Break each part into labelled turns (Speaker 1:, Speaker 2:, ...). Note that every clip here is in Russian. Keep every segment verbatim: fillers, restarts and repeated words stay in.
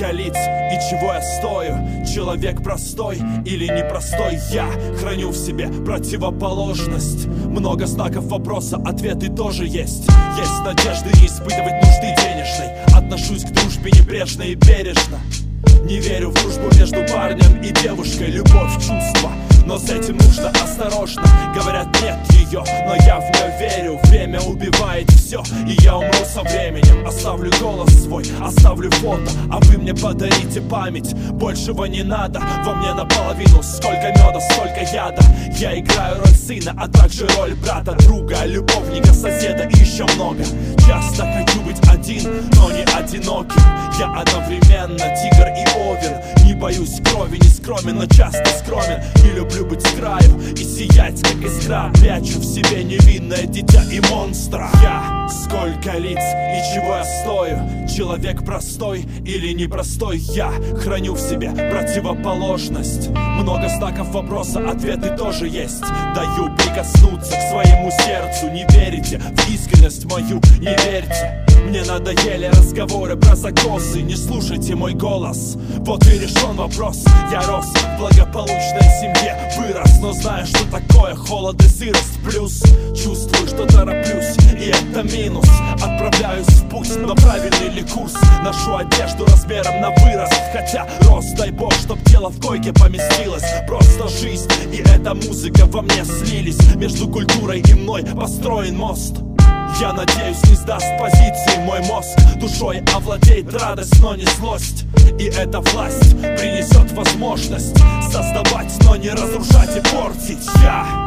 Speaker 1: Сколько лиц и чего я стою? Человек простой или непростой? Я храню в себе противоположность. Много знаков вопроса, ответы тоже есть. Есть надежды не испытывать нужды денежной. Отношусь к дружбе небрежно и бережно. Не верю в дружбу между парнем и девушкой. Любовь, чувства, но с этим нужно осторожно. Говорят, нет ее, но я в нее верю. Время убивает все, и я умру со временем. Оставлю голос свой, оставлю фото, а вы мне подарите память. Большего не надо, во мне наполовину. Сколько меда, столько яда. Я играю роль сына, а также роль брата, друга, любовника, соседа и еще много. Часто хочу быть один, но не одиноким. Я одновременно тигр и овен. Не боюсь крови, не скромен, но часто скромен. Не люблю быть с краю и сиять, как искра. Прячу в себе невинное дитя и монстра. Я сколько лиц и чего я стою? Человек простой или непростой? Я храню в себе противоположность. Много знаков вопроса, ответы тоже есть. Даю прикоснуться к своему сердцу. Не верите в искренность мою, не верьте. Мне надоели разговоры про закосы. Не слушайте мой голос, вот и решен вопрос. Я рос в благополучной семье, вырос, но знаю, что такое холод и сырость. Плюс чувствую, что тороплюсь, и это минус. Отправляюсь в путь, но правильный ли курс? Ношу одежду размером на вырост, хотя рост, дай бог, чтоб тело в койке поместилось. Просто жизнь и эта музыка во мне слились. Между культурой и мной построен мост. Я надеюсь, не сдаст позиции мой мозг. Душой овладеет радость, но не злость. И эта власть принесет возможность создавать, но не разрушать и портить. Я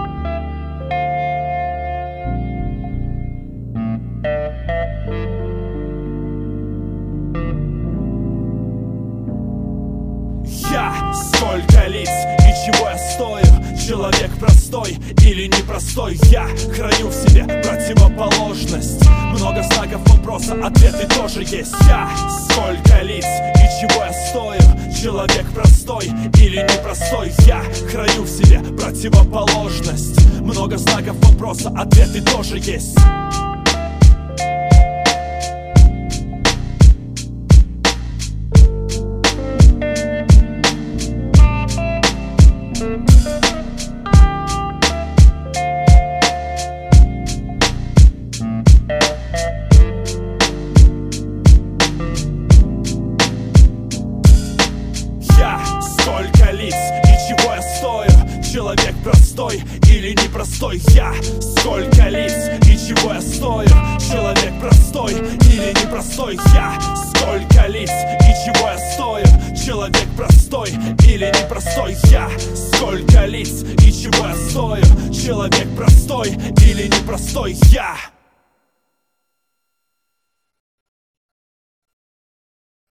Speaker 1: Я сколько лиц и чего я стою? Человек простой или непростой? Я храню в себе противоположность. Много знаков вопроса, ответы тоже есть. Я сколько лиц и чего я стою? Человек простой или непростой? Я храню в себе противоположность. Много знаков вопроса, ответы тоже есть. Сколько лиц и чего я стою? Человек простой или непростой? Я сколько лиц и чего я стою? Человек простой или непростой? Я сколько лиц и чего я стою? Человек простой или непростой? Я сколько лиц и чего я стою? Человек простой или непростой? Я